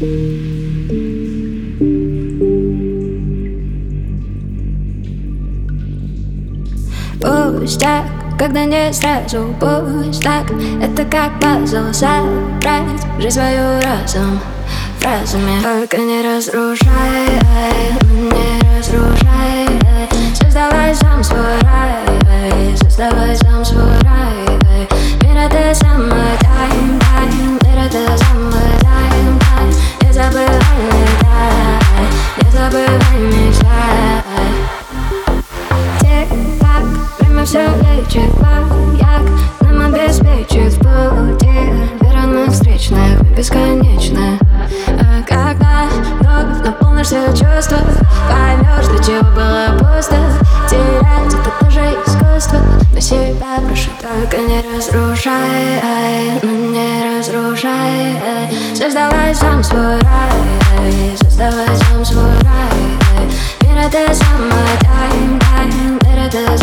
Пусть так, когда не сразу, пусть так. Это как пазл, собрать жизнь свою разум фразами. Только не разрушай, не разрушай. Создавай сам свой рай, создавай сам свой рай. Мир это самый тайм, тайм. Мир это самый тайм, тайм. Не забывай мечтай, не забывай мечтай. Тик-так, время все лечит, маяк нам обеспечит в пути верных встречных, бесконечных. А когда вновь наполнишься чувства, поймешь, для чего было пусто. Терять это тоже искусство. На себя прошу, только не разрушай, ну не разрушай. Создавай сам свой рай, создавай сам свой рай. Мир это самый тайм, тайм. Мир это